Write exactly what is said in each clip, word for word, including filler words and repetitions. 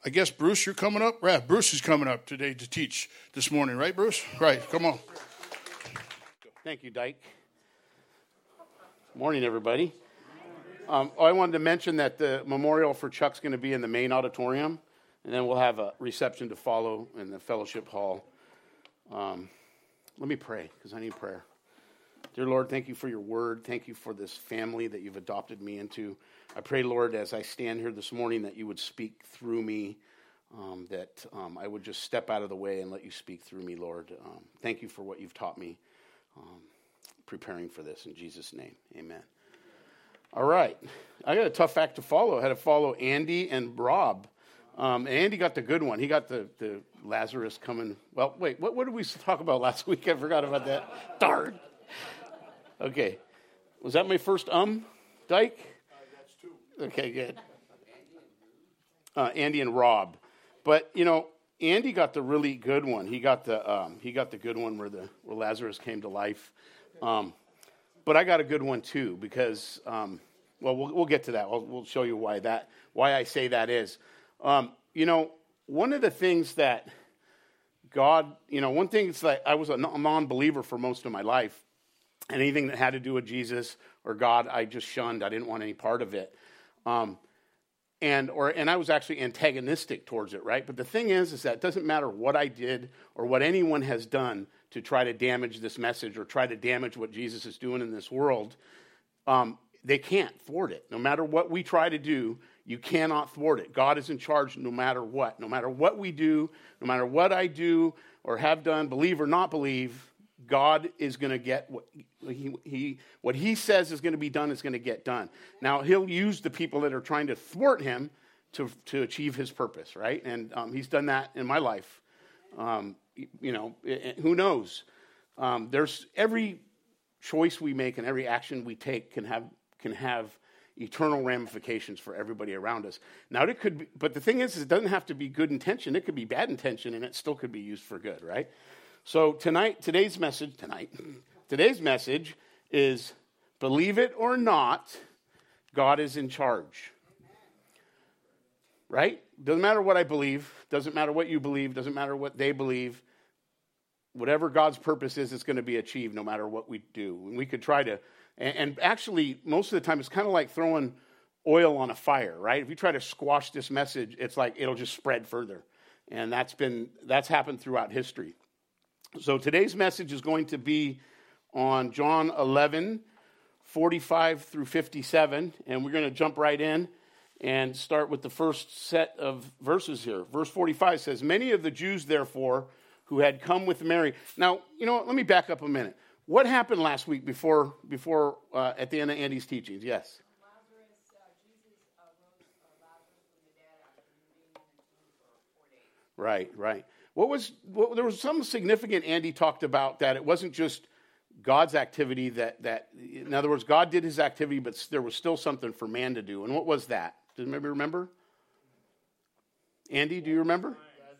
I guess, Bruce, you're coming up? Right, Bruce is coming up today to teach this morning, right, Bruce? Right, come on. Thank you, Dyke. Morning, everybody. Um, I wanted to mention that the memorial for Chuck's going to be in the main auditorium, and then we'll have a reception to follow in the fellowship hall. Um, let me pray, because I need prayer. Dear Lord, thank you for your word. Thank you for this family that you've adopted me into. I pray, Lord, as I stand here this morning, that you would speak through me, um, that um, I would just step out of the way and let you speak through me, Lord. Um, thank you for what you've taught me, um, preparing for this. In Jesus' name, amen. All right. I got a tough act to follow. I had to follow Andy and Rob. Um, Andy got the good one. He got the, the Lazarus coming. Well, wait, what, what did we talk about last week? I forgot about that. Darn. Okay. Was that my first um, Dyke? Uh, that's two. Okay, good. Uh, Andy and Rob. But, you know, Andy got the really good one. He got the um, he got the good one where the where Lazarus came to life. Um, but I got a good one too because, um, well, well, we'll get to that. We'll, we'll show you why that why I say that is. Um, you know, one of the things that God, you know, one thing is that I was a non-believer for most of my life. Anything that had to do with Jesus or God, I just shunned. I didn't want any part of it. Um, and or and I was actually antagonistic towards it, right? But the thing is, is that it doesn't matter what I did or what anyone has done to try to damage this message or try to damage what Jesus is doing in this world. Um, they can't thwart it. No matter what we try to do, you cannot thwart it. God is in charge no matter what. No matter what we do, no matter what I do or have done, believe or not believe, God is going to get what he, he what he says is going to be done is going to get done. Now, he'll use the people that are trying to thwart him to, to achieve his purpose, right? And um, he's done that in my life. Um, you know, it, who knows? Um, there's every choice we make and every action we take can have can have eternal ramifications for everybody around us. Now, it could be, but the thing is, is it doesn't have to be good intention. It could be bad intention, and it still could be used for good, right? So tonight, today's message, tonight, today's message is, believe it or not, God is in charge. Right? Doesn't matter what I believe, doesn't matter what you believe, doesn't matter what they believe. Whatever God's purpose is, it's going to be achieved no matter what we do. And we could try to, and, and actually, most of the time, it's kind of like throwing oil on a fire, right? If you try to squash this message, it's like it'll just spread further. And that's been, that's happened throughout history. So today's message is going to be on John eleven, forty-five through fifty-seven, and we're going to jump right in and start with the first set of verses here. Verse forty-five says, "Many of the Jews, therefore, who had come with Mary." Now, you know what, let me back up a minute. What happened last week before, before uh, at the end of Andy's teachings? Yes? Lazarus, uh, Jesus uh, rose uh, Lazarus from the dead after being in the tomb for four days. Right, right. What was, what, there was some significant, Andy talked about, that it wasn't just God's activity that, that, in other words, God did his activity, but there was still something for man to do. And what was that? Does anybody remember? Andy, do you remember?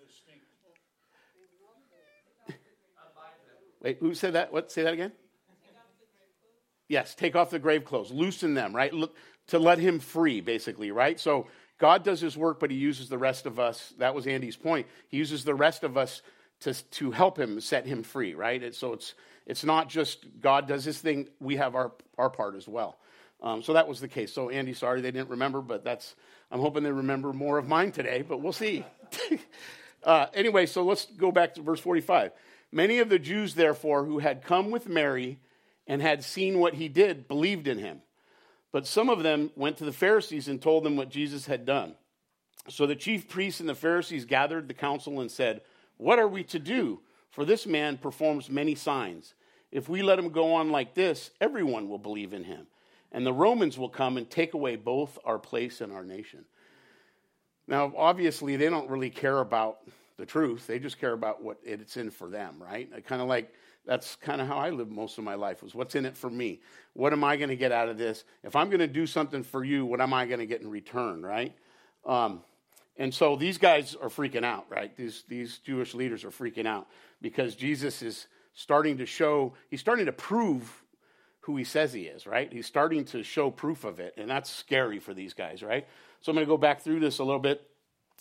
Wait, who said that? What? Say that again? Yes, take off the grave clothes. Loosen them, right? Look, to let him free, basically, right? So God does his work, but he uses the rest of us. That was Andy's point. He uses the rest of us to, to help him set him free, right? And so it's it's not just God does his thing. We have our, our part as well. Um, so that was the case. So Andy, sorry they didn't remember, but that's I'm hoping they remember more of mine today, but we'll see. uh, anyway, so let's go back to verse forty-five. "Many of the Jews, therefore, who had come with Mary and had seen what he did, believed in him. But some of them went to the Pharisees and told them what Jesus had done. So the chief priests and the Pharisees gathered the council and said, 'What are we to do? For this man performs many signs. If we let him go on like this, everyone will believe in him. And the Romans will come and take away both our place and our nation.'" Now, obviously, they don't really care about the truth. They just care about what it's in for them, right? Kind of like, that's kind of how I lived most of my life, was what's in it for me? What am I going to get out of this? If I'm going to do something for you, what am I going to get in return, right? Um, and so these guys are freaking out, right? These, these Jewish leaders are freaking out because Jesus is starting to show, he's starting to prove who he says he is, right? He's starting to show proof of it, and that's scary for these guys, right? So I'm going to go back through this a little bit.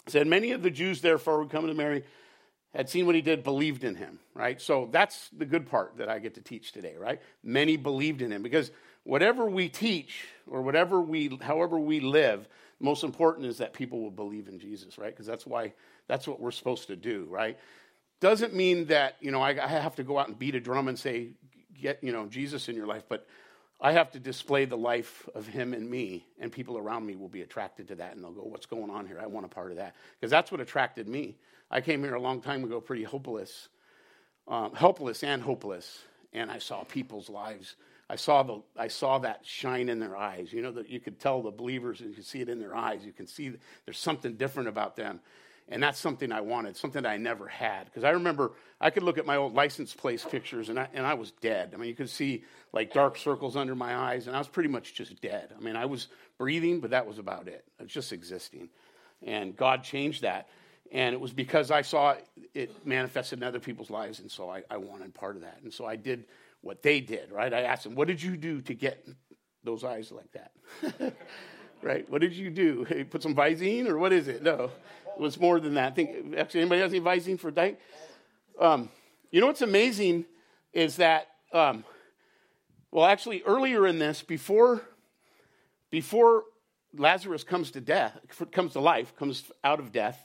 It said, many of the Jews, therefore, who come to Mary, had seen what he did, believed in him, right? So that's the good part that I get to teach today, right? Many believed in him, because whatever we teach or whatever we, however we live, most important is that people will believe in Jesus, right? Because that's why, that's what we're supposed to do, right? Doesn't mean that, you know, I, I have to go out and beat a drum and say, get, you know, Jesus in your life, but I have to display the life of him in me, and people around me will be attracted to that, and they'll go, what's going on here? I want a part of that. Because that's what attracted me. I came here a long time ago pretty hopeless, um, helpless and hopeless, and I saw people's lives. I saw the I saw that shine in their eyes. You know, that you could tell the believers, and you could see it in their eyes. You can see there's something different about them. And that's something I wanted, something I never had. Because I remember I could look at my old license plate pictures, and I, and I was dead. I mean, you could see like dark circles under my eyes, and I was pretty much just dead. I mean, I was breathing, but that was about it. I was just existing. And God changed that. And it was because I saw it manifested in other people's lives, and so I, I wanted part of that. And so I did what they did, right? I asked them, what did you do to get those eyes like that? Right? What did you do? Hey, put some Visine, or what is it? No. It was more than that. I think, actually, anybody has any Visine for diet? Um, you know what's amazing is that, um, well, actually, earlier in this, before, before Lazarus comes to death, comes to life, comes out of death,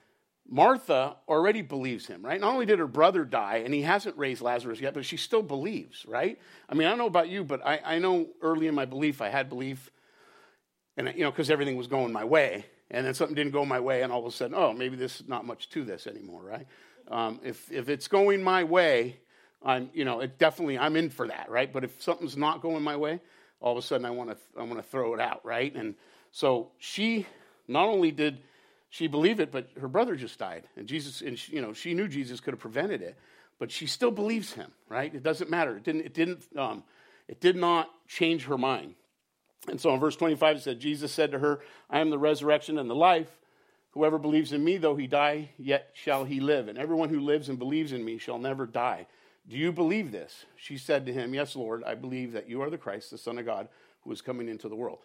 Martha already believes him, right? Not only did her brother die, and he hasn't raised Lazarus yet, but she still believes, right? I mean, I don't know about you, but I, I know early in my belief, I had belief, and you know, because everything was going my way. And then something didn't go my way, and all of a sudden, oh, maybe there's not much to this anymore, right? Um, if if it's going my way, I'm you know, it definitely I'm in for that, right? But if something's not going my way, all of a sudden I want to I want to throw it out, right? And so she not only did she believe it, but her brother just died, and Jesus, and she, you know, she knew Jesus could have prevented it, but she still believes him, right? It doesn't matter. It didn't. It didn't. Um, it did not change her mind. And so in verse twenty-five, it said, Jesus said to her, I am the resurrection and the life. Whoever believes in me, though he die, yet shall he live. And everyone who lives and believes in me shall never die. Do you believe this? She said to him, yes, Lord, I believe that you are the Christ, the Son of God, who is coming into the world.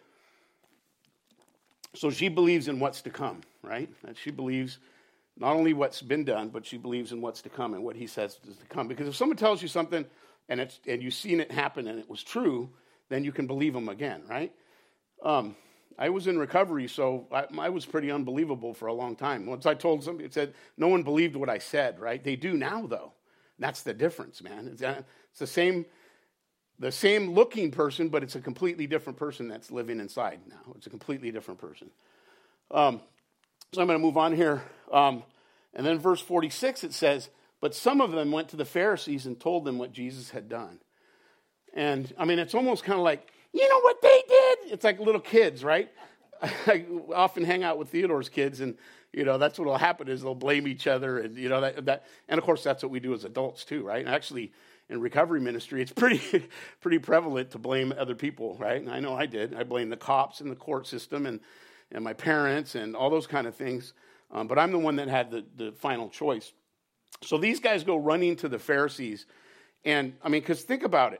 So she believes in what's to come, right? And she believes not only what's been done, but she believes in what's to come and what he says is to come. Because if someone tells you something and it's and you've seen it happen and it was true, then you can believe them again, right? Um, I was in recovery, so I, I was pretty unbelievable for a long time. Once I told somebody, it said, no one believed what I said, right? They do now, though. That's the difference, man. It's, uh, it's the same the same looking person, but it's a completely different person that's living inside now. It's a completely different person. Um, so I'm going to move on here. Um, and then verse forty-six, it says, but some of them went to the Pharisees and told them what Jesus had done. And, I mean, it's almost kind of like, you know what they did? It's like little kids, right? I often hang out with Theodore's kids, and, you know, that's what will happen is they'll blame each other. And, you know, that, that, and, of course, that's what we do as adults, too, right? And actually, in recovery ministry, it's pretty pretty prevalent to blame other people, right? And I know I did. I blamed the cops and the court system and, and my parents and all those kind of things. Um, but I'm the one that had the, the final choice. So these guys go running to the Pharisees. And, I mean, because think about it.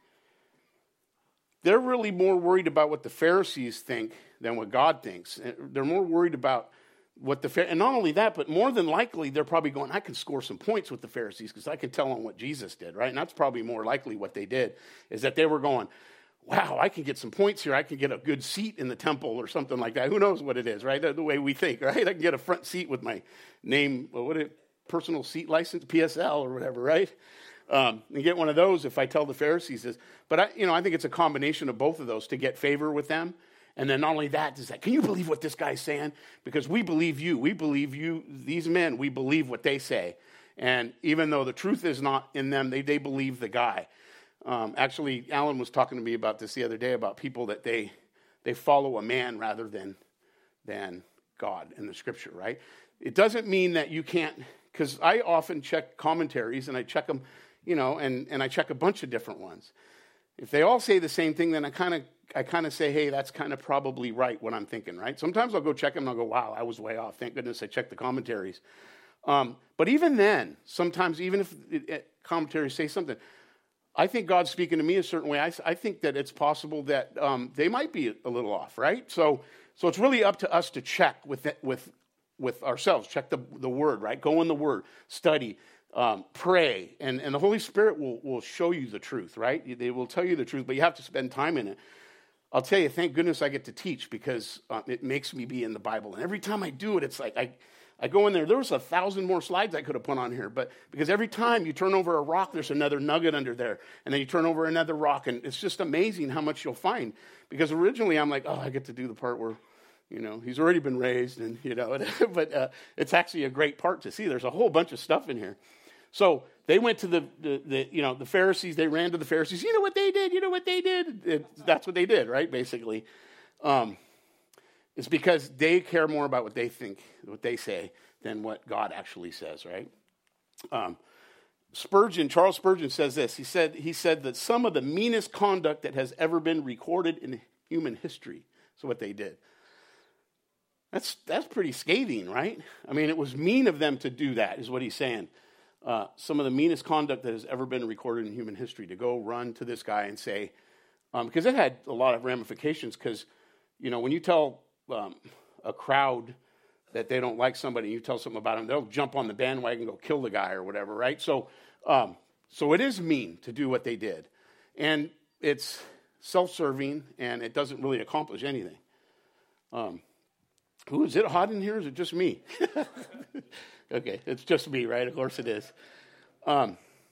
They're really more worried about what the Pharisees think than what God thinks. They're more worried about what the, and not only that, but more than likely, they're probably going, I can score some points with the Pharisees because I can tell them what Jesus did, right? And that's probably more likely what they did, is that they were going, wow, I can get some points here. I can get a good seat in the temple or something like that. Who knows what it is, right? The way we think, right? I can get a front seat with my name, what it, personal seat license, P S L or whatever, right? Um, and get one of those if I tell the Pharisees this. But, I, you know, I think it's a combination of both of those to get favor with them. And then not only that, is that, can you believe what this guy's saying? Because we believe you. We believe you, these men, we believe what they say. And even though the truth is not in them, they, they believe the guy. Um, actually, Alan was talking to me about this the other day, about people that they they follow a man rather than, than God in the scripture, right? It doesn't mean that you can't, because I often check commentaries and I check them, you know, and, and I check a bunch of different ones. If they all say the same thing, then I kind of I kind of say, hey, that's kind of probably right what I'm thinking, right? Sometimes I'll go check them and I'll go, wow, I was way off. Thank goodness I checked the commentaries. Um, but even then, sometimes even if it, it, commentaries say something, I think God's speaking to me a certain way. I, I think that it's possible that um, they might be a little off, right? So so it's really up to us to check with it, with with ourselves. Check the, the Word, right? Go in the Word, study, um, pray, and, and the Holy Spirit will, will show you the truth, right? They will tell you the truth, but you have to spend time in it. I'll tell you, thank goodness I get to teach because um, it makes me be in the Bible. And every time I do it, it's like I, I go in there. There was a thousand more slides I could have put on here, but because every time you turn over a rock, there's another nugget under there. And then you turn over another rock, and it's just amazing how much you'll find. Because originally I'm like, oh, I get to do the part where, you know, he's already been raised, and, you know, but uh, it's actually a great part to see. There's a whole bunch of stuff in here. So they went to the, the, the, you know, the Pharisees. They ran to the Pharisees. You know what they did? You know what they did? It, that's what they did, right, basically. Um, it's because they care more about what they think, what they say, than what God actually says, right? Um, Spurgeon, Charles Spurgeon says this. He said, he said that some of the meanest conduct that has ever been recorded in human history is what they did. That's, that's pretty scathing, right? I mean, it was mean of them to do that, is what he's saying. Uh, some of the meanest conduct that has ever been recorded in human history, to go run to this guy and say, um, because it had a lot of ramifications, because, you know, when you tell um, a crowd that they don't like somebody, and you tell something about them, they'll jump on the bandwagon and go kill the guy or whatever, right? So, um, so it is mean to do what they did. And it's self-serving, and it doesn't really accomplish anything. Um, Ooh, is it hot in here, or is it just me? Okay, it's just me, right? Of course it is. Um,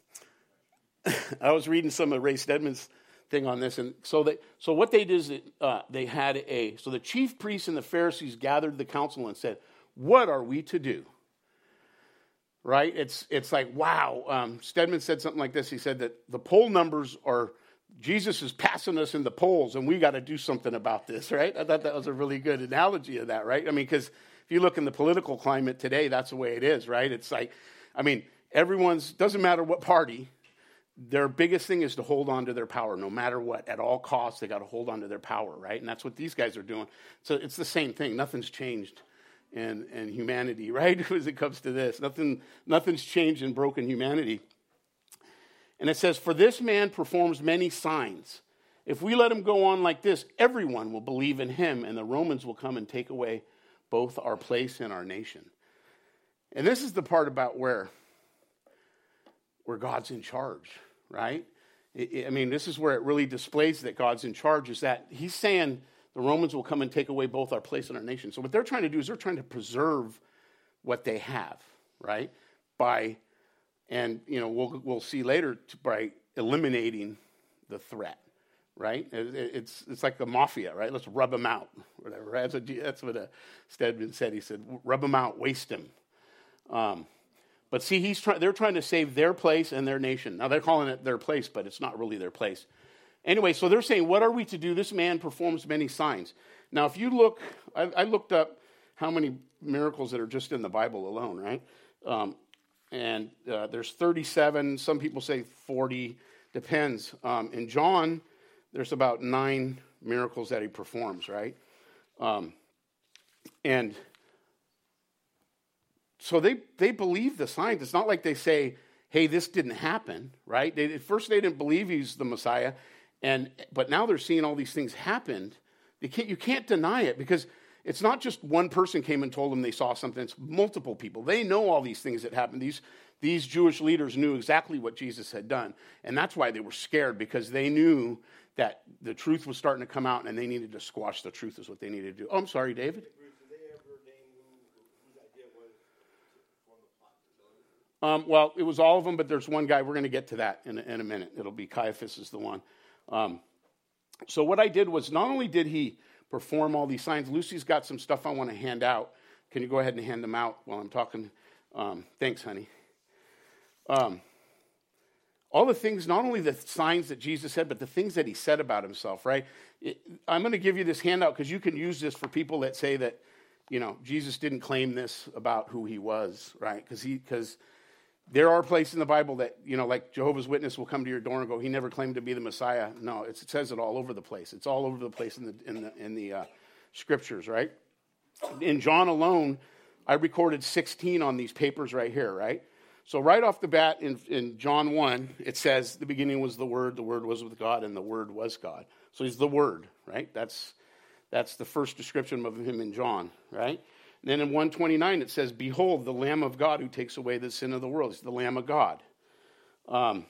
I was reading some of Ray Stedman's thing on this, and so they, so what they did is that, uh, they had a, so the chief priests and the Pharisees gathered the council and said, what are we to do? Right? It's it's like, wow. Um, Stedman said something like this. He said that the poll numbers are, Jesus is passing us in the polls, and we got to do something about this, right? I thought that was a really good analogy of that, right? I mean, because if you look in the political climate today, that's the way it is, right? It's like, I mean, everyone's, doesn't matter what party, their biggest thing is to hold on to their power, no matter what. At all costs, they got to hold on to their power, right? And that's what these guys are doing. So it's the same thing. Nothing's changed in, in humanity, right? As it comes to this. Nothing, nothing's changed in broken humanity. And it says, for this man performs many signs. If we let him go on like this, everyone will believe in him, and the Romans will come and take away both our place and our nation. And this is the part about where, where God's in charge, right? It, it, I mean, this is where it really displays that God's in charge, is that he's saying the Romans will come and take away both our place and our nation. So what they're trying to do is they're trying to preserve what they have, right? By, and, you know, we'll we'll see later, by eliminating the threat. Right? It's it's like the mafia, right? Let's rub them out, whatever. Right? That's what, that's what uh, Stedman said. He said, rub them out, waste them. Um, but see, he's try- they're trying to save their place and their nation. Now, they're calling it their place, but it's not really their place. Anyway, so they're saying, what are we to do? This man performs many signs. Now, if you look, I, I looked up how many miracles that are just in the Bible alone, right? Um, and uh, there's thirty-seven. Some people say forty. Depends. Um, in John, there's about nine miracles that he performs, right? Um, and so they they believe the signs. It's not like they say, hey, this didn't happen, right? They, at first they didn't believe he's the Messiah, and but now they're seeing all these things happen. They can't, you can't deny it, because it's not just one person came and told them they saw something. It's multiple people. They know all these things that happened. These These Jewish leaders knew exactly what Jesus had done, and that's why they were scared, because they knew that the truth was starting to come out, and they needed to squash the truth is what they needed to do. Oh, I'm sorry, David? Um, well, it was all of them, but there's one guy. We're going to get to that in a, in a minute. It'll be Caiaphas is the one. Um, so what I did was, not only did he perform all these signs, Lucy's got some stuff I want to hand out. Can you go ahead and hand them out while I'm talking? Um, thanks, honey. Um, all the things, not only the signs that Jesus said, but the things that he said about himself, right? It, I'm going to give you this handout because you can use this for people that say that, you know, Jesus didn't claim this about who he was, right? Because he, because there are places in the Bible that, you know, like Jehovah's Witness will come to your door and go, he never claimed to be the Messiah. No, it's, it says it all over the place. It's all over the place in the in the in the uh, scriptures, right? In John alone, I recorded sixteen on these papers right here, right? So right off the bat, in, in John one, it says, the beginning was the Word, the Word was with God, and the Word was God. So he's the Word, right? That's that's the first description of him in John, right? And then in one twenty-nine, it says, behold, the Lamb of God who takes away the sin of the world. It's the Lamb of God. Um,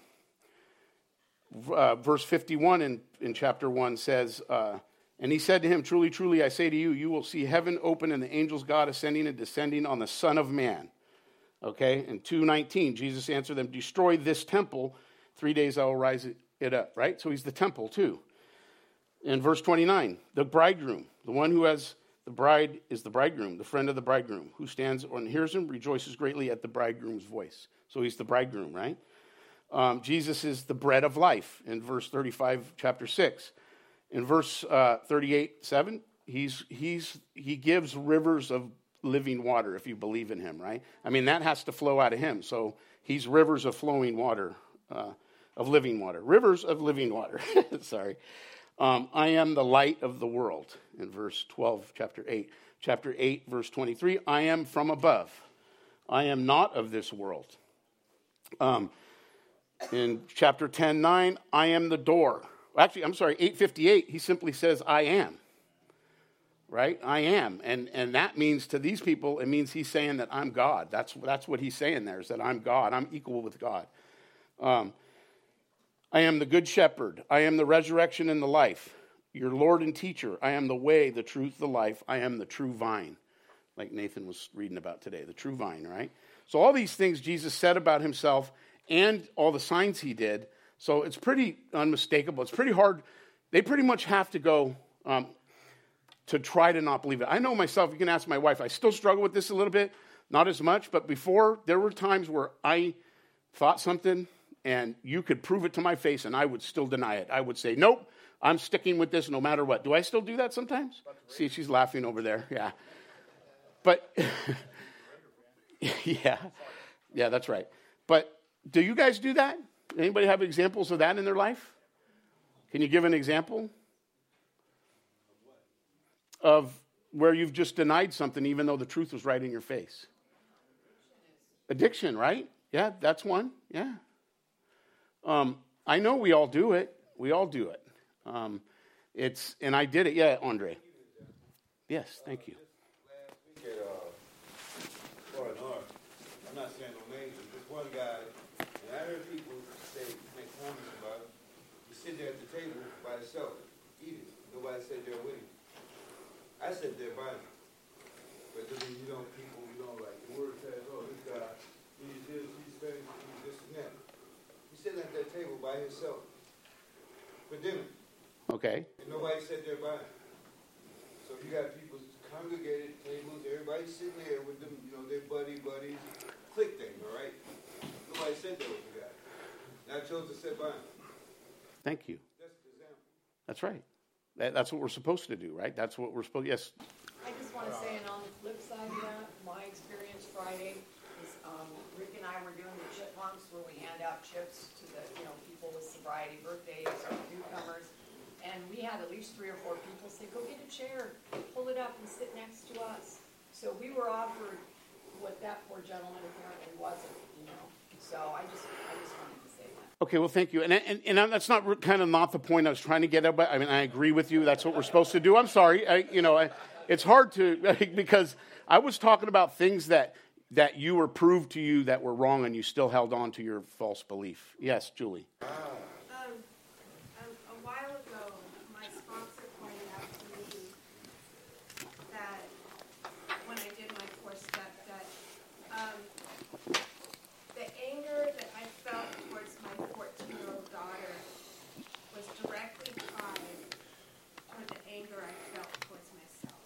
uh, verse fifty-one in, in chapter one says, uh, and he said to him, truly, truly, I say to you, you will see heaven open and the angels God ascending and descending on the Son of Man. Okay, and two nineteen, Jesus answered them, destroy this temple, three days I will rise it up, right? So he's the temple too. In verse twenty-nine, the bridegroom, the one who has the bride is the bridegroom, the friend of the bridegroom, who stands and hears him, rejoices greatly at the bridegroom's voice. So he's the bridegroom, right? Um, Jesus is the bread of life in verse thirty-five, chapter six. In verse uh, thirty-eight, seven, he's, he's, he gives rivers of living water if you believe in him, right? I mean, that has to flow out of him. So he's rivers of flowing water, uh, of living water. Rivers of living water. Sorry. Um, I am the light of the world in verse twelve, chapter eight. Chapter eight, verse twenty-three, I am from above. I am not of this world. Um, in chapter ten, nine, I am the door. Actually, I'm sorry, eight fifty-eight, he simply says, I am. Right? I am. And and that means to these people, it means he's saying that I'm God. That's, that's what he's saying there, is that I'm God. I'm equal with God. Um, I am the good shepherd. I am the resurrection and the life. Your Lord and teacher. I am the way, the truth, the life. I am the true vine. Like Nathan was reading about today, the true vine, right? So all these things Jesus said about himself and all the signs he did. So it's pretty unmistakable. It's pretty hard. They pretty much have to go um, to try to not believe it. I know myself, you can ask my wife, I still struggle with this a little bit, not as much, but before there were times where I thought something and you could prove it to my face and I would still deny it. I would say, nope, I'm sticking with this no matter what. Do I still do that sometimes? See, she's laughing over there. Yeah. But, yeah, yeah, that's right. But do you guys do that? Anybody have examples of that in their life? Can you give an example of where you've just denied something even though the truth was right in your face? Addiction, right? Yeah, that's one. Yeah. Um, I know we all do it. We all do it. Um, it's and I did it. Yeah, Andre. Yes, thank you. Last week at uh, Florida North, I'm not saying no names, but this one guy, and I heard people say, make comments about it. He sit there at the table by himself, eating. Nobody sat there with him. I sat there by him. But then, you know, people, you know, like the word says, oh, this guy, he's this, he's famous, he's this and that. He's sitting at that table by himself for dinner. Okay. And nobody sat there by him. So you got people congregated tables, everybody sitting there with them, you know, their buddy buddies, click thing, all right? Nobody sat there with the guy. And I chose to sit by him. Thank you. That's the example. That's right. That, that's what we're supposed to do, right? That's what we're supposed. Yes. I just want to say, and on the flip side of that, my experience Friday is um, Rick and I were doing the chipmunks where we hand out chips to the, you know, people with sobriety birthdays or newcomers. And we had at least three or four people say, go get a chair, pull it up and sit next to us. So we were offered what that poor gentleman apparently wasn't, you know. So I just I just wanted to say that. Okay, well, thank you. And and, and that's not kind of not the point I was trying to get at. But I mean, I agree with you. That's what we're supposed to do. I'm sorry. I, you know, I, it's hard to, because I was talking about things that, that you were proved to you that were wrong and you still held on to your false belief. Yes, Julie. Um, a, a while ago, my sponsor pointed out to me that when I did my four-step, that um, the anger that I felt towards my fourteen-year-old daughter was directly tied to the anger I felt towards myself.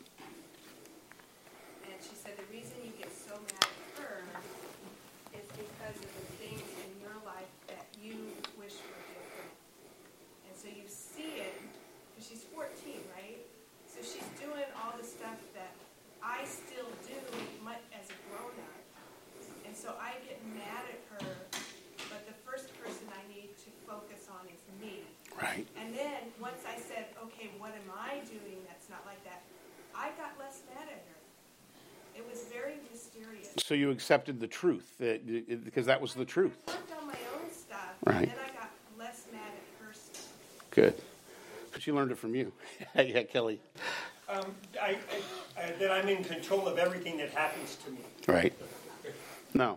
And she said the reason you get so mad at her is because of the things in your life that you wish were different. And so you see it, because she's fourteen, right? So she's doing all the stuff that I still do much as a grown-up. And so I get mad at her, but the first person I need to focus on is me. Right. And then once I said, okay, what am I doing that's not like that, I got less mad at her. It was very mysterious. So you accepted the truth, that, because that was the truth. I worked on my own stuff, Right. and then I got less mad at her stuff. Good. She learned it from you. Yeah, Kelly. Um, I, I, I, that I'm in control of everything that happens to me. Right. No.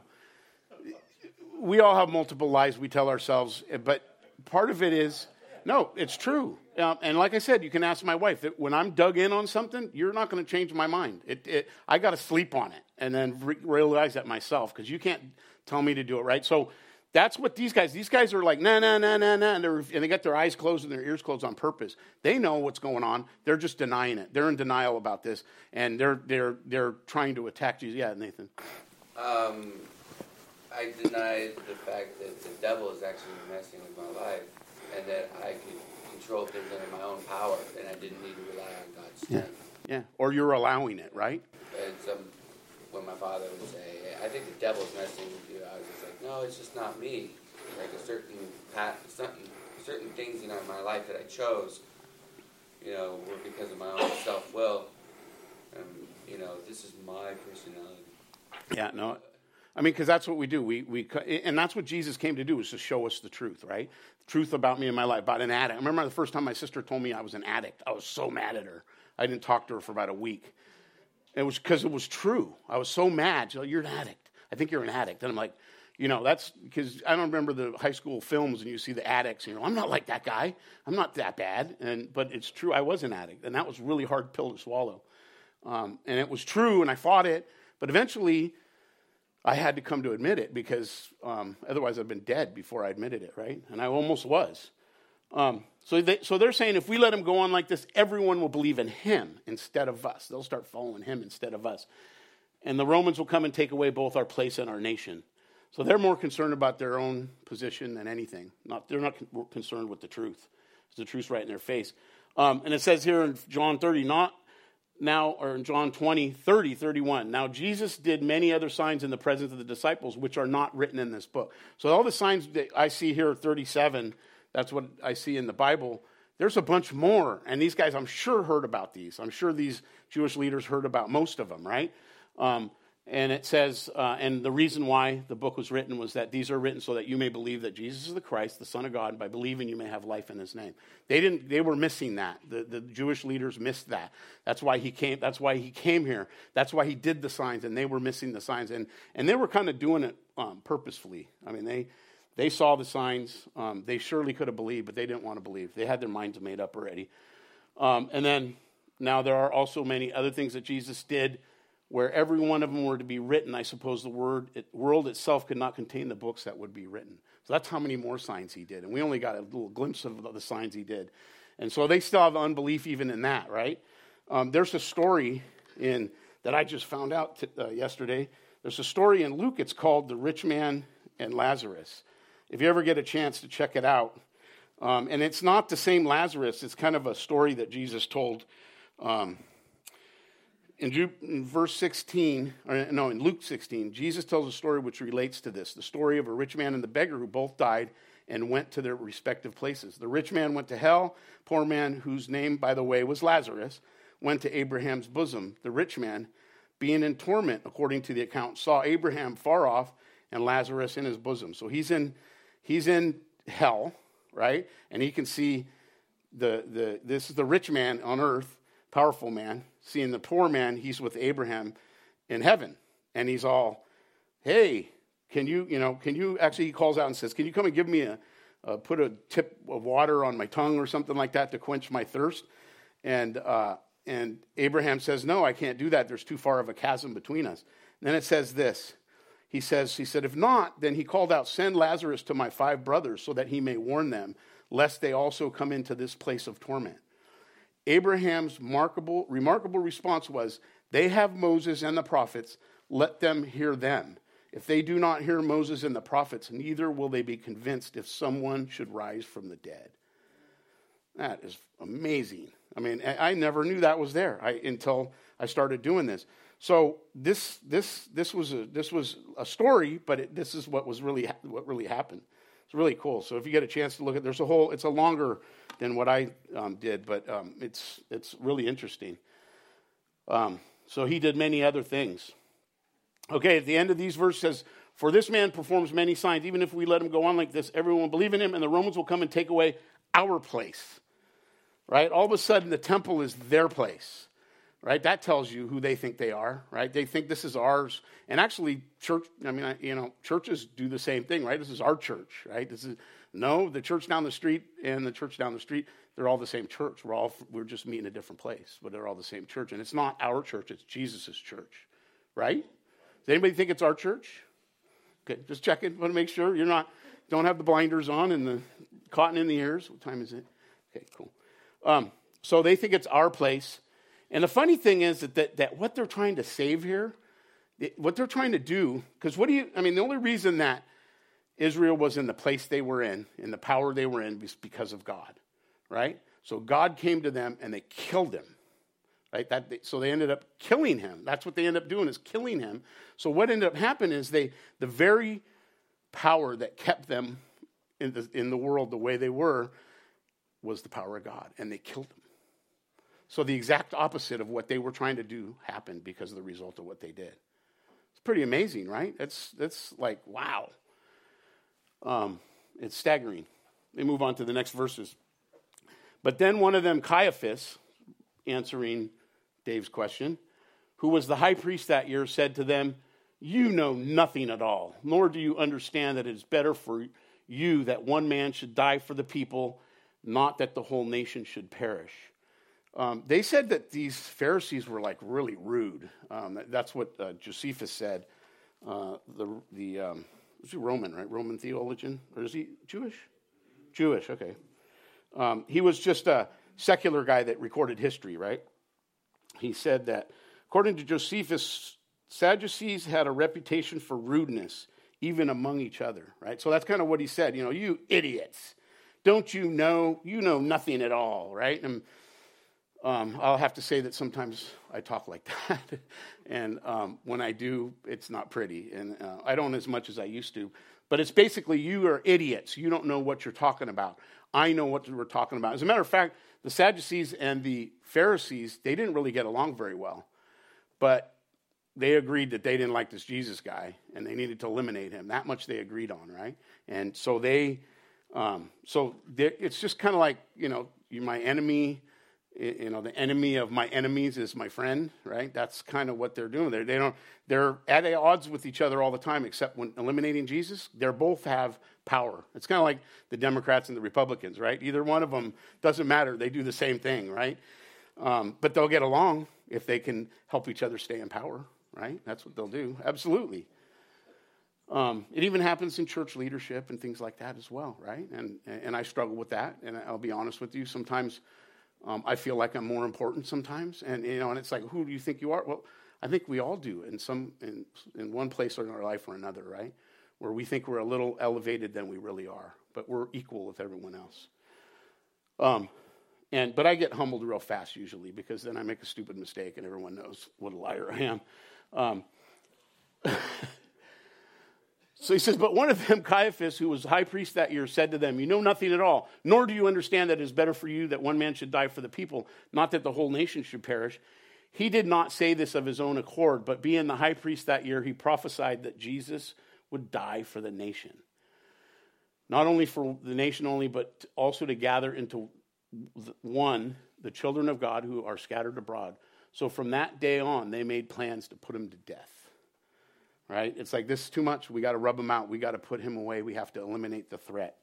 We all have multiple lies we tell ourselves, but part of it is, no, it's true. Um, and like I said, you can ask my wife, that when I'm dug in on something, you're not going to change my mind. It, it, I got to sleep on it and then re- realize that myself, because you can't tell me to do it, right? So that's what these guys, these guys are like, nah, nah, nah, nah, nah, and, and they got their eyes closed and their ears closed on purpose. They know what's going on. They're just denying it. They're in denial about this, and they're they're they're trying to attack Jesus. Yeah, Nathan. Um, I deny the fact that the devil is actually messing with my life, and that I could control things under my own power, and I didn't need to rely on God's strength. Yeah, yeah. Or you're allowing it, right? And some, when my father would say, I think the devil's messing with you, I was just like, no, it's just not me. Like a certain path, certain, certain things in my life that I chose, you know, were because of my own self-will. Um, you know, this is my personality. Yeah, no. I mean, because that's what we do. We we and that's what Jesus came to do, is to show us the truth, right? The truth about me and my life, about an addict. I remember the first time my sister told me I was an addict. I was so mad at her. I didn't talk to her for about a week. It was because it was true. I was so mad. She's like, you're an addict. I think you're an addict. And I'm like, you know, that's because I don't remember the high school films and you see the addicts. And you know, I'm not like that guy. I'm not that bad. And but it's true. I was an addict, and that was a really hard pill to swallow. Um, and it was true, and I fought it. But eventually, I had to come to admit it, because um, otherwise I'd been dead before I admitted it, right? And I almost was. Um, so, they, so they're saying if we let him go on like this, everyone will believe in him instead of us. They'll start following him instead of us. And the Romans will come and take away both our place and our nation. So they're more concerned about their own position than anything. Not, they're not con- concerned with the truth. The truth's right in their face. Um, and it says here in John thirty, not now, or in John twenty, thirty, thirty-one. Now Jesus did many other signs in the presence of the disciples, which are not written in this book. So all the signs that I see here, thirty-seven, that's what I see in the Bible. There's a bunch more. And these guys, I'm sure, heard about these. I'm sure these Jewish leaders heard about most of them, right? Um, and it says, uh, and the reason why the book was written was that these are written so that you may believe that Jesus is the Christ, the Son of God, and by believing you may have life in his name. They didn't, they were missing that. The, the Jewish leaders missed that. That's why he came, that's why he came here. That's why he did the signs, and they were missing the signs. And, and they were kind of doing it um, purposefully. I mean, they, they saw the signs. Um, they surely could have believed, but they didn't want to believe. They had their minds made up already. Um, and then now there are also many other things that Jesus did, where every one of them were to be written. I suppose the word, it, world itself could not contain the books that would be written. So that's how many more signs he did. And we only got a little glimpse of the signs he did. And so they still have unbelief even in that, right? Um, there's a story in that I just found out t- uh, yesterday. There's a story in Luke. It's called The Rich Man and Lazarus. If you ever get a chance to check it out. Um, and it's not the same Lazarus. It's kind of a story that Jesus told. Um In, Ju- in verse sixteen, or no, in Luke sixteen, Jesus tells a story which relates to this. The story of a rich man and the beggar who both died and went to their respective places. The rich man went to hell. Poor man, whose name, by the way, was Lazarus, went to Abraham's bosom. The rich man, being in torment, according to the account, saw Abraham far off and Lazarus in his bosom. So he's in, he's in hell, right? And he can see the the this is the rich man on earth, powerful man, seeing the poor man, he's with Abraham in heaven. And he's all, hey, can you, you know, can you, actually he calls out and says, can you come and give me a, uh, put a tip of water on my tongue or something like that to quench my thirst? And uh, and Abraham says, no, I can't do that. There's too far of a chasm between us. And then it says this. He says, he said, if not, then he called out, send Lazarus to my five brothers so that he may warn them, lest they also come into this place of torment. Abraham's remarkable, remarkable response was, they have Moses and the prophets, let them hear them. If they do not hear Moses and the prophets, neither will they be convinced if someone should rise from the dead. That is amazing. I mean, I never knew that was there I, until I started doing this. So this this this was a this was a story, but it, this is what was really what really happened. It's really cool. So if you get a chance to look at, there's a whole. It's a longer than what I um, did, but um, it's it's really interesting. Um, so he did many other things. Okay, at the end of these verses says, for this man performs many signs. Even if we let him go on like this, everyone will believe in him, and the Romans will come and take away our place. Right? All of a sudden, the temple is their place. right? That tells you who they think they are, right? They think this is ours. And actually, church, I mean, I, you know, churches do the same thing, right? This is our church, right? This is, no, the church down the street and the church down the street, they're all the same church. We're all, we're just meeting in a different place, but they're all the same church. And it's not our church, it's Jesus' church, right? Does anybody think it's our church? Okay, just checking, want to make sure you're not, don't have the blinders on and the cotton in the ears. What time is it? Okay, cool. Um, so they think it's our place. And the funny thing is that, that, that what they're trying to save here, what they're trying to do, because what do you, I mean, the only reason that Israel was in the place they were in, in the power they were in, was because of God, right? So God came to them and they killed him, right? That they, so they ended up killing him. That's what they ended up doing, is killing him. So what ended up happening is they, the very power that kept them in the, in the world the way they were was the power of God, and they killed him. So the exact opposite of what they were trying to do happened because of the result of what they did. It's pretty amazing, right? It's that's like, wow. Um, it's staggering. They move on to the next verses. But then one of them, Caiaphas, answering Dave's question, who was the high priest that year, said to them, "You know nothing at all, nor do you understand that it is better for you that one man should die for the people, not that the whole nation should perish." Um, they said that these Pharisees were like really rude. Um, that's what uh, Josephus said. Uh, the the um, was he Roman, right? Roman theologian, or is he Jewish? Jewish. Okay. Um, he was just a secular guy that recorded history, right? He said that according to Josephus, Sadducees had a reputation for rudeness, even among each other, right? So that's kind of what he said. You know, you idiots, don't you know? You know nothing at all, right? And Um, I'll have to say that sometimes I talk like that, and um, when I do, it's not pretty, and uh, I don't as much as I used to, but it's basically, you are idiots. You don't know what you're talking about. I know what we're talking about. As a matter of fact, the Sadducees and the Pharisees, they didn't really get along very well, but they agreed that they didn't like this Jesus guy, and they needed to eliminate him. That much they agreed on, right? And so they, um, so it's just kind of like, you know, you're my enemy. You know, the enemy of my enemies is my friend, right? That's kind of what they're doing. They're, they don't, they're at odds with each other all the time, except when eliminating Jesus, they both have power. It's kind of like the Democrats and the Republicans, right? Either one of them, doesn't matter. They do the same thing, right? Um, but they'll get along if they can help each other stay in power, right? That's what they'll do. Absolutely. Um, it even happens in church leadership and things like that as well, right? And and I struggle with that, and I'll be honest with you. Sometimes Um, I feel like I'm more important sometimes, and you know, and it's like, who do you think you are? Well, I think we all do in some, in in one place or in our life or another, right? Where we think we're a little elevated than we really are, but we're equal with everyone else. Um, and but I get humbled real fast usually, because then I make a stupid mistake and everyone knows what a liar I am. Um, So he says, but one of them, Caiaphas, who was high priest that year, said to them, "You know nothing at all, nor do you understand that it is better for you that one man should die for the people, not that the whole nation should perish." He did not say this of his own accord, but being the high priest that year, he prophesied that Jesus would die for the nation. Not only for the nation only, but also to gather into one, the children of God who are scattered abroad. So from that day on, they made plans to put him to death. Right? It's like, this is too much. We got to rub him out. We got to put him away. We have to eliminate the threat.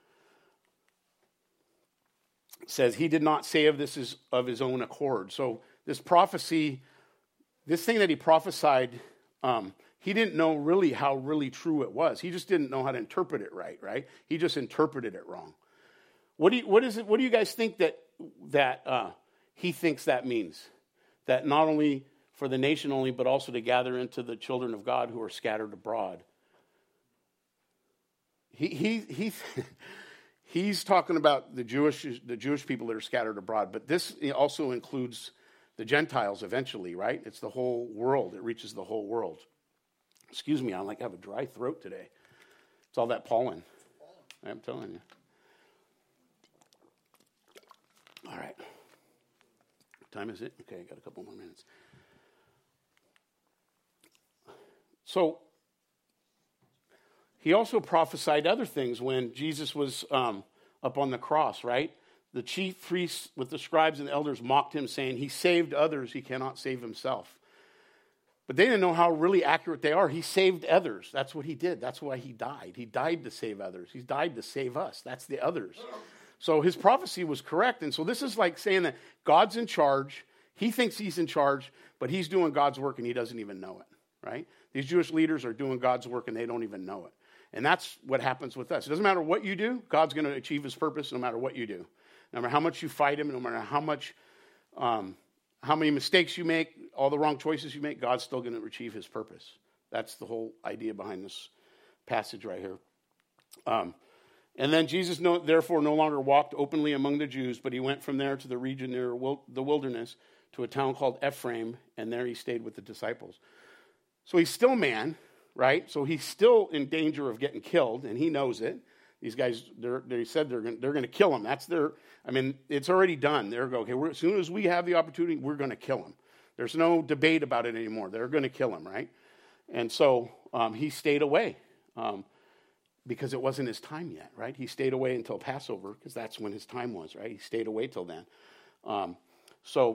It says he did not say of this is of his own accord. So this prophecy, this thing that he prophesied, um, he didn't know really how really true it was. He just didn't know how to interpret it right. Right? He just interpreted it wrong. What do you, what is it? What do you guys think that that uh, he thinks that means? That not only for the nation only, but also to gather into the children of God who are scattered abroad. He he he he's talking about the Jewish the Jewish people that are scattered abroad, but this also includes the Gentiles eventually, right? It's the whole world. It reaches the whole world. Excuse me, I like have a dry throat today. It's all that pollen. I'm telling you. All right. What time is it? Okay, I got a couple more minutes. So, he also prophesied other things when Jesus was um, up on the cross, right? The chief priests with the scribes and elders mocked him, saying, he saved others, he cannot save himself. But they didn't know how really accurate they are. He saved others. That's what he did. That's why he died. He died to save others. He died to save us. That's the others. So his prophecy was correct. And so this is like saying that God's in charge. He thinks he's in charge, but he's doing God's work and he doesn't even know it, right? These Jewish leaders are doing God's work and they don't even know it. And that's what happens with us. It doesn't matter what you do. God's going to achieve his purpose no matter what you do. No matter how much you fight him, no matter how much... Um, How many mistakes you make, all the wrong choices you make, God's still going to achieve his purpose. That's the whole idea behind this passage right here. Um, and then Jesus, no, therefore, no longer walked openly among the Jews, but he went from there to the region near wil- the wilderness to a town called Ephraim, and there he stayed with the disciples. So he's still man, right? So he's still in danger of getting killed, and he knows it. These guys, they're, they said they're going they're going to kill him. That's their, I mean, it's already done. They're going, okay, we're, as soon as we have the opportunity, we're going to kill him. There's no debate about it anymore. They're going to kill him, right? And so um, he stayed away um, because it wasn't his time yet, right? He stayed away until Passover because that's when his time was, right? He stayed away till then. Um, so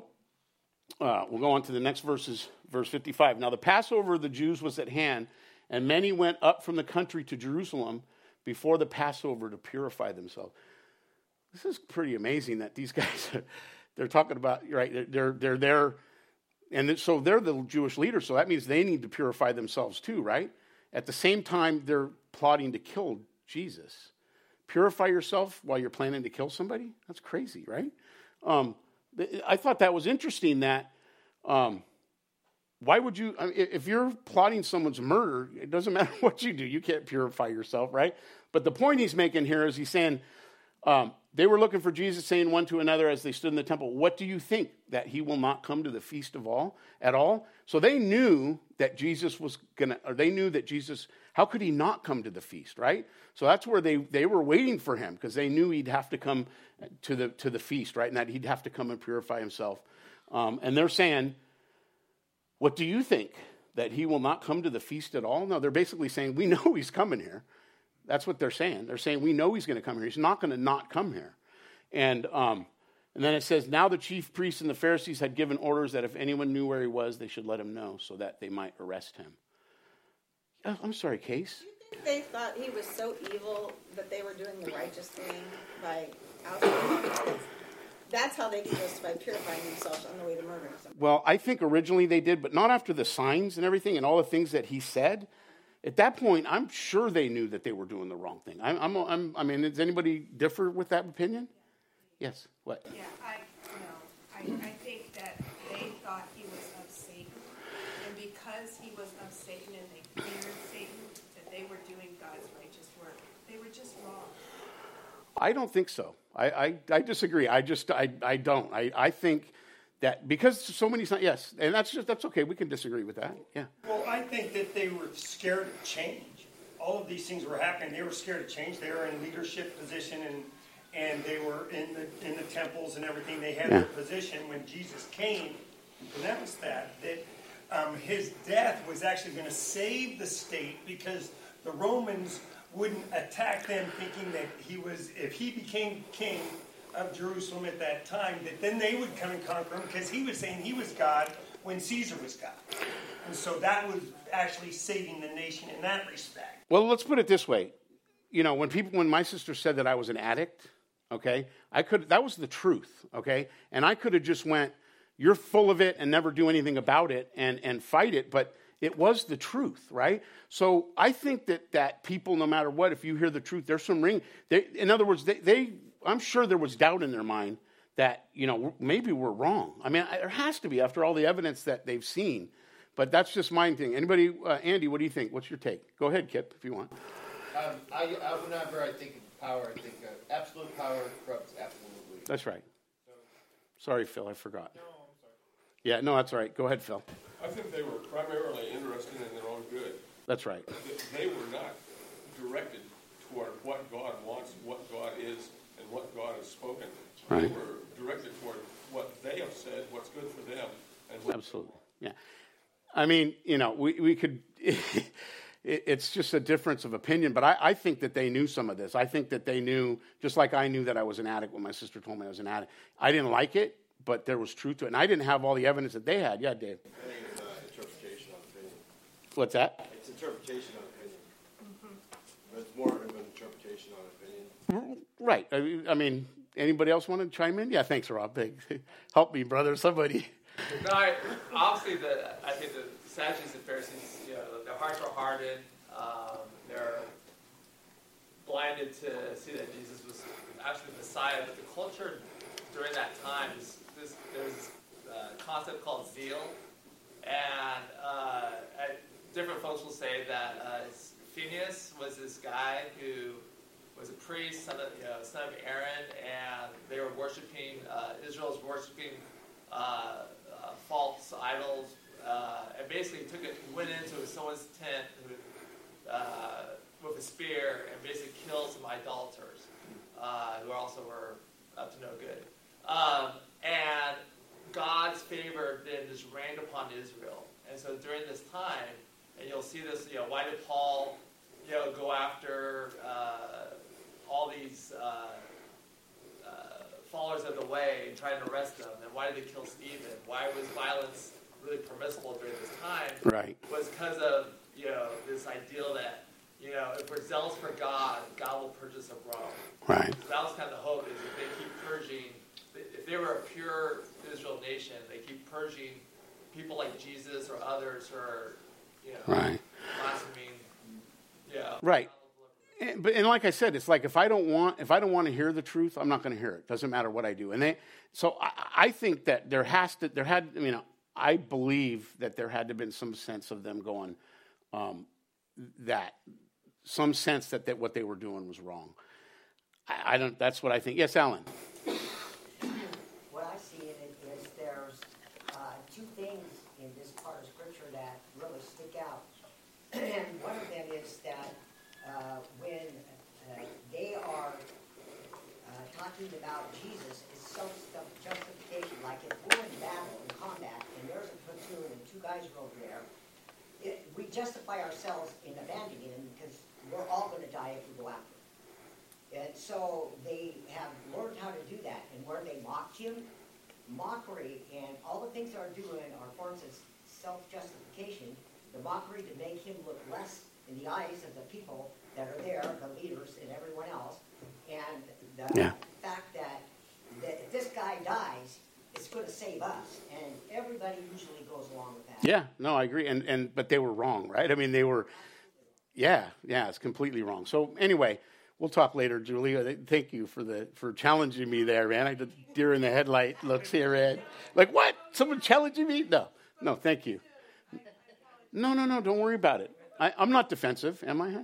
uh, we'll go on to the next verses, verse fifty-five. Now the Passover of the Jews was at hand, and many went up from the country to Jerusalem before the Passover to purify themselves. This is pretty amazing that these guys, they're talking about, right, they're they're there, and so they're the Jewish leaders, so that means they need to purify themselves too, right? At the same time, they're plotting to kill Jesus. Purify yourself while you're planning to kill somebody? That's crazy, right? Um, I thought that was interesting that, um, why would you, I mean, if you're plotting someone's murder, it doesn't matter what you do. You can't purify yourself, right? But the point he's making here is he's saying, um, they were looking for Jesus, saying one to another as they stood in the temple, what do you think, that he will not come to the feast of all, at all? So they knew that Jesus was going to, or they knew that Jesus, how could he not come to the feast, right? So that's where they, they were waiting for him, because they knew he'd have to come to the, to the feast, right? And that he'd have to come and purify himself. Um, and they're saying, what do you think, that he will not come to the feast at all? No, they're basically saying, we know he's coming here. That's what they're saying. They're saying, we know he's going to come here. He's not going to not come here. And um, and then it says, now the chief priests and the Pharisees had given orders that if anyone knew where he was, they should let him know so that they might arrest him. Oh, I'm sorry, Case. Do you think they thought he was so evil that they were doing the righteous thing by ousting him? That's how they could justify purifying themselves on the way to murdering someone. Well, I think originally they did, but not after the signs and everything and all the things that he said. At that point, I'm sure they knew that they were doing the wrong thing. I'm, I'm, I'm, I mean, does anybody differ with that opinion? Yes. What? Yeah, I, no, I, I think that they thought he was of Satan, and because he was of Satan and they feared Satan, that they were doing God's righteous work. They were just wrong. I don't think so. I, I, I disagree. I just, I, I don't. I, I think that because so many, yes, and that's just, that's okay. We can disagree with that. Yeah. Well, I think that they were scared of change. All of these things were happening. They were scared of change. They were in leadership position, and and they were in the in the temples and everything. They had yeah. their position when Jesus came. Announced that that um, his death was actually going to save the state, because the Romans wouldn't attack them, thinking that he was, if he became king of Jerusalem at that time, that then they would come and conquer him, because he was saying he was God when Caesar was God. And so that was actually saving the nation in that respect. Well, let's put it this way. You know, when people, when my sister said that I was an addict, okay, I could, that was the truth, okay? And I could have just went, you're full of it and never do anything about it and, and fight it, but it was the truth, right? So I think that, that people, no matter what, if you hear the truth, there's some ring. They, in other words, they, they, I'm sure there was doubt in their mind that, you know, maybe we're wrong. I mean, there has to be after all the evidence that they've seen. But that's just my thing. Anybody, uh, Andy, what do you think? What's your take? Go ahead, Kip, if you want. Um, I, I, whenever I think of power, I think of absolute power corrupts absolutely. That's right. Sorry, Phil, I forgot. No, I'm sorry. Yeah, no, that's all right. Go ahead, Phil. I think they were primarily interested in their own good. That's right. They were not directed toward what God wants, what God is, and what God has spoken. Right. They were directed toward what they have said, what's good for them. And what absolutely, yeah. I mean, you know, we, we could, it, it's just a difference of opinion. But I, I think that they knew some of this. I think that they knew, just like I knew that I was an addict when my sister told me I was an addict. I didn't like it, but there was truth to it. And I didn't have all the evidence that they had. Yeah, Dave? I think it's uh, interpretation on opinion. What's that? It's interpretation on opinion. Mm-hmm. But it's more of an interpretation on opinion. Right. I, I mean, anybody else want to chime in? Yeah, thanks, Rob. Help me, brother, somebody. No, I, obviously, the, I think the Sadducees and Pharisees, you know, their hearts are hardened. Um, they're blinded to see that Jesus was actually the Messiah. But the culture during that time, is this, there's this uh, concept called zeal. And uh, different folks will say that uh, Phineas was this guy who was a priest, son of, you know, son of Aaron, and they were worshiping, uh, Israel was worshiping uh, uh, false idols, uh, and basically took it, went into someone's tent who, uh, with a spear and basically killed some idolaters uh, who also were up to no good. Um, and God's favor then just rained upon Israel. And so during this time, and you'll see this, you know, why did Paul, you know, go after uh, all these uh, uh, followers of the way and try to arrest them? And why did they kill Stephen? Why was violence really permissible during this time? Right. Was because of, you know, this ideal that, you know, if we're zealous for God, God will purge us of Rome. Right. So that was kind of the hope, is if they keep purging, if they were a pure Israel nation, they keep purging people like Jesus or others who are, you know, right. blaspheming. Yeah. Right. And, but and like I said, it's like if I don't want if I don't want to hear the truth, I'm not going to hear it. Doesn't matter what I do. And they so I, I think that there has to there had I mean I believe that there had to have been some sense of them going um, that some sense that, that what they were doing was wrong. I, I don't. That's what I think. Yes, Alan. What I see in it is there's uh, two things in this part of Scripture that really stick out. And one of them is that uh, when uh, they are uh, talking about Jesus, it's self-justification. Like if we're in battle, in combat, and there's a platoon and two guys are over there, it, we justify ourselves in abandoning him because we're all going to die if we go after him. And so they have learned how to do that. And where they mocked him, mockery and all the things they're doing are forms of self-justification. The mockery to make him look less in the eyes of the people that are there, the leaders and everyone else. And the yeah. fact that, that if this guy dies, it's going to save us. And everybody usually goes along with that. Yeah, no, I agree. And and but they were wrong, right? I mean, they were, yeah, yeah, it's completely wrong. So anyway, we'll talk later, Julia. Thank you for the for challenging me there, man. I did deer in the headlight looks here, Ed. Like, what? Someone challenging me? No, no, thank you. No, no, no, don't worry about it. I, I'm not defensive, am I?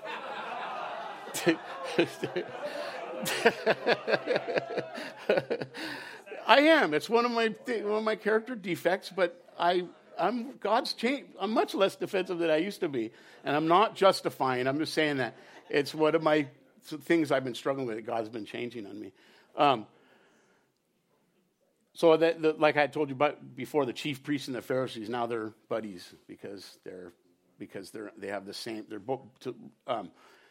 I am. It's one of my one of my character defects, but I I'm God's changed. I'm much less defensive than I used to be, and I'm not justifying. I'm just saying that it's one of my things I've been struggling with. That God's been changing on me. Um, so that, the, like I told you about before, the chief priests and the Pharisees, now they're buddies because they're because they're they have the same. They're both. Um,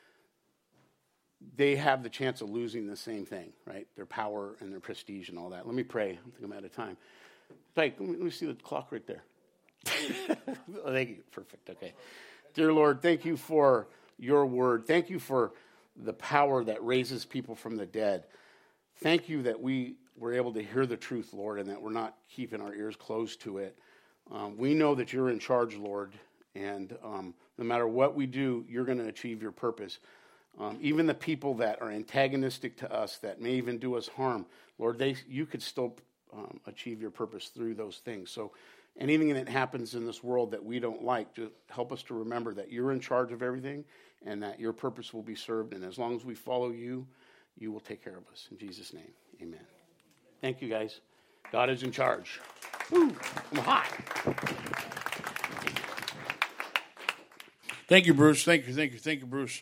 they have the chance of losing the same thing, right? Their power and their prestige and all that. Let me pray. I think I'm out of time. Like, let me, let me see the clock right there. Oh, thank you. Perfect. Okay. Dear Lord, thank you for your word. Thank you for the power that raises people from the dead. Thank you that we were able to hear the truth, Lord, and that we're not keeping our ears closed to it. Um, we know that you're in charge, Lord, and um, no matter what we do, you're going to achieve your purpose. Um, even the people that are antagonistic to us, that may even do us harm, Lord, they you could still um, achieve your purpose through those things. So anything that happens in this world that we don't like, just help us to remember that you're in charge of everything and that your purpose will be served. And as long as we follow you, you will take care of us. In Jesus' name, amen. Thank you, guys. God is in charge. Woo, I'm hot. Thank you, Bruce. Thank you, thank you, thank you, Bruce.